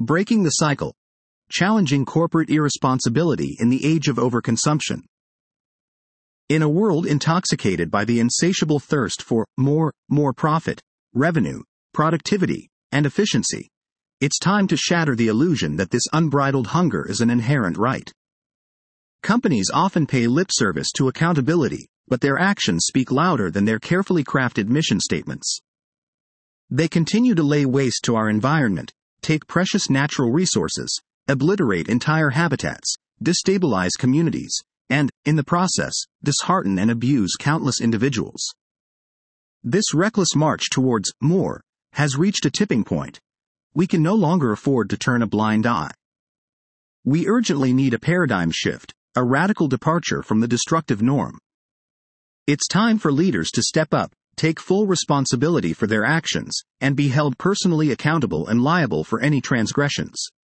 Breaking the cycle. Challenging corporate irresponsibility in the age of overconsumption. In a world intoxicated by the insatiable thirst for more profit, revenue, productivity, and efficiency, it's time to shatter the illusion that this unbridled hunger is an inherent right. Companies often pay lip service to accountability, but their actions speak louder than their carefully crafted mission statements. They continue to lay waste to our environment, take precious natural resources, obliterate entire habitats, destabilize communities, and, in the process, dishearten and abuse countless individuals. This reckless march towards more has reached a tipping point. We can no longer afford to turn a blind eye. We urgently need a paradigm shift, a radical departure from the destructive norm. It's time for leaders to step up, take full responsibility for their actions, and be held personally accountable and liable for any transgressions.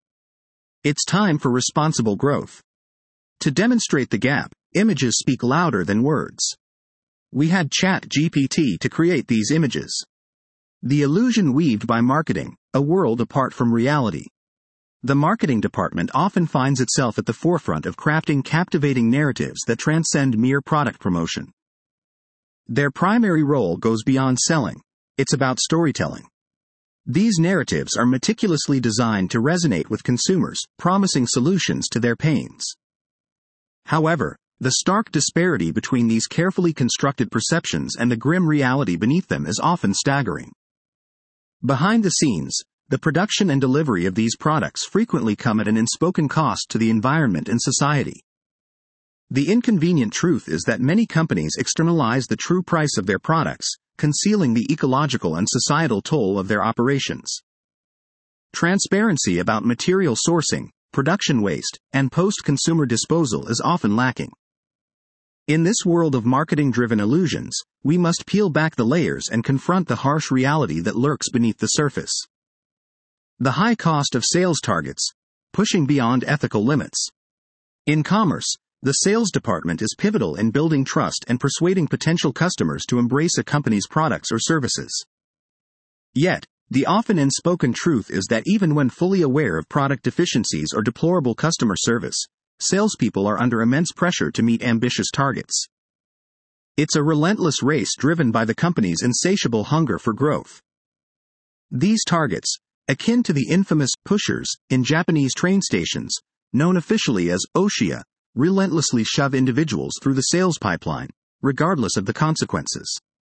It's time for responsible growth. To demonstrate the gap, images speak louder than words. We had ChatGPT to create these images. The illusion weaved by marketing, a world apart from reality. The marketing department often finds itself at the forefront of crafting captivating narratives that transcend mere product promotion. Their primary role goes beyond selling. It's about storytelling. These narratives are meticulously designed to resonate with consumers, promising solutions to their pains. However, the stark disparity between these carefully constructed perceptions and the grim reality beneath them is often staggering. Behind the scenes, the production and delivery of these products frequently come at an unspoken cost to the environment and society. The inconvenient truth is that many companies externalize the true price of their products, concealing the ecological and societal toll of their operations. Transparency about material sourcing, production waste, and post-consumer disposal is often lacking. In this world of marketing-driven illusions, we must peel back the layers and confront the harsh reality that lurks beneath the surface. The high cost of sales targets, pushing beyond ethical limits. In commerce, the sales department is pivotal in building trust and persuading potential customers to embrace a company's products or services. Yet, the often unspoken truth is that even when fully aware of product deficiencies or deplorable customer service, salespeople are under immense pressure to meet ambitious targets. It's a relentless race driven by the company's insatiable hunger for growth. These targets, akin to the infamous pushers in Japanese train stations, known officially as oshiya, relentlessly shove individuals through the sales pipeline, regardless of the consequences.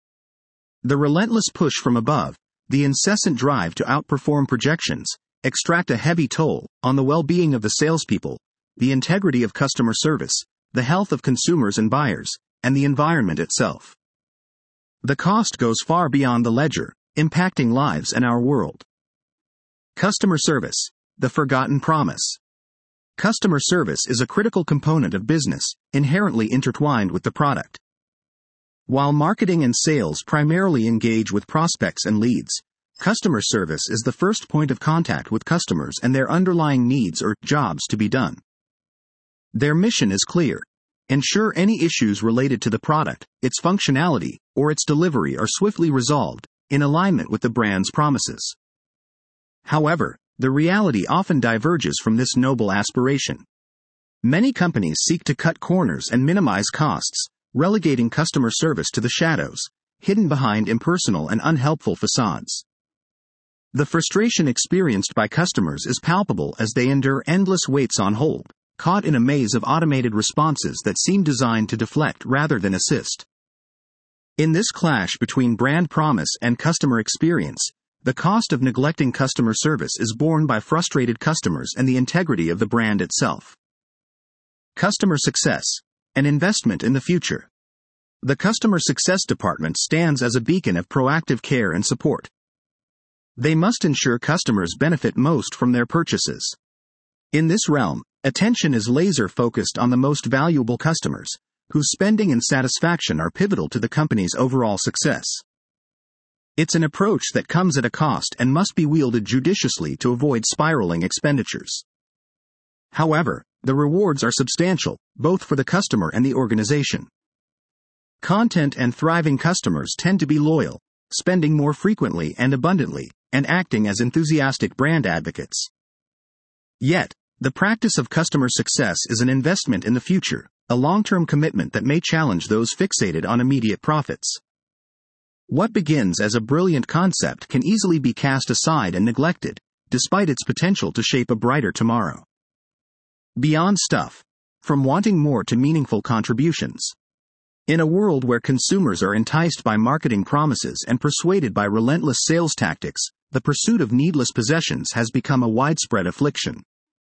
The relentless push from above, the incessant drive to outperform projections, extract a heavy toll on the well-being of the salespeople, the integrity of customer service, the health of consumers and buyers, and the environment itself. The cost goes far beyond the ledger, impacting lives and our world. Customer service, the forgotten promise. Customer service is a critical component of business, inherently intertwined with the product. While marketing and sales primarily engage with prospects and leads, customer service is the first point of contact with customers and their underlying needs or jobs to be done. Their mission is clear: ensure any issues related to the product, its functionality, or its delivery are swiftly resolved, in alignment with the brand's promises. However, the reality often diverges from this noble aspiration. Many companies seek to cut corners and minimize costs, relegating customer service to the shadows, hidden behind impersonal and unhelpful facades. The frustration experienced by customers is palpable as they endure endless waits on hold, caught in a maze of automated responses that seem designed to deflect rather than assist. In this clash between brand promise and customer experience, the cost of neglecting customer service is borne by frustrated customers and the integrity of the brand itself. Customer success, an investment in the future. The customer success department stands as a beacon of proactive care and support. They must ensure customers benefit most from their purchases. In this realm, attention is laser-focused on the most valuable customers, whose spending and satisfaction are pivotal to the company's overall success. It's an approach that comes at a cost and must be wielded judiciously to avoid spiraling expenditures. However, the rewards are substantial, both for the customer and the organization. Content and thriving customers tend to be loyal, spending more frequently and abundantly, and acting as enthusiastic brand advocates. Yet, the practice of customer success is an investment in the future, a long-term commitment that may challenge those fixated on immediate profits. What begins as a brilliant concept can easily be cast aside and neglected, despite its potential to shape a brighter tomorrow. Beyond stuff. From wanting more to meaningful contributions. In a world where consumers are enticed by marketing promises and persuaded by relentless sales tactics, the pursuit of needless possessions has become a widespread affliction.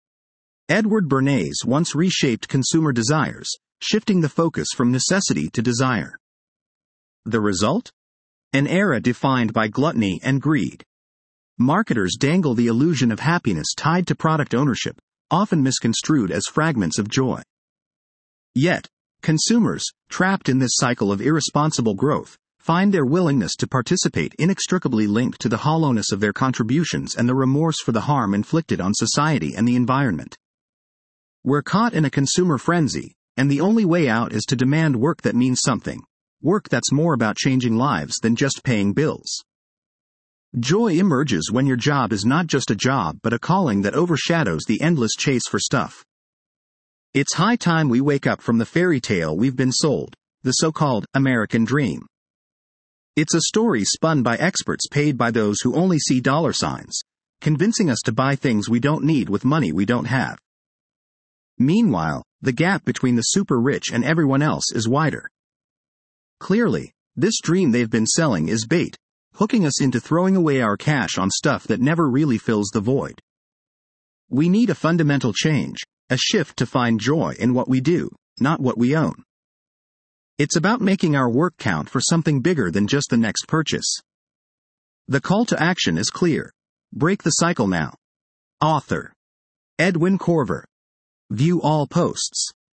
Edward Bernays once reshaped consumer desires, shifting the focus from necessity to desire. The result? An era defined by gluttony and greed. Marketers dangle the illusion of happiness tied to product ownership, often misconstrued as fragments of joy. Yet, consumers, trapped in this cycle of irresponsible growth, find their willingness to participate inextricably linked to the hollowness of their contributions and the remorse for the harm inflicted on society and the environment. We're caught in a consumer frenzy, and the only way out is to demand work that means something, work that's more about changing lives than just paying bills. Joy emerges when your job is not just a job but a calling that overshadows the endless chase for stuff. It's high time we wake up from the fairy tale we've been sold, the so-called American dream. It's a story spun by experts paid by those who only see dollar signs, convincing us to buy things we don't need with money we don't have. Meanwhile, the gap between the super rich and everyone else is wider. Clearly, this dream they've been selling is bait, hooking us into throwing away our cash on stuff that never really fills the void. We need a fundamental change, a shift to find joy in what we do, not what we own. It's about making our work count for something bigger than just the next purchase. The call to action is clear. Break the cycle now. Author: Edwin Corver. View all posts.